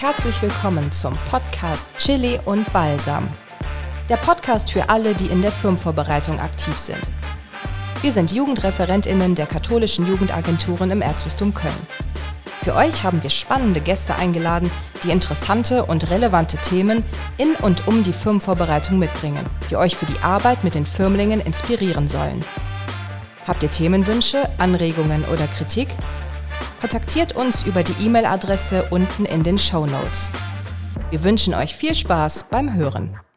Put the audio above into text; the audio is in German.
herzlich willkommen zum Podcast Chili und Balsam. Der Podcast für alle, die in der Firmenvorbereitung aktiv sind. Wir sind JugendreferentInnen der katholischen Jugendagenturen im Erzbistum Köln. Für euch haben wir spannende Gäste eingeladen, die interessante und relevante Themen in und um die Firmenvorbereitung mitbringen, die euch für die Arbeit mit den Firmlingen inspirieren sollen. Habt ihr Themenwünsche, Anregungen oder Kritik? Kontaktiert uns über die E-Mail-Adresse unten in den Shownotes. Wir wünschen euch viel Spaß beim Hören.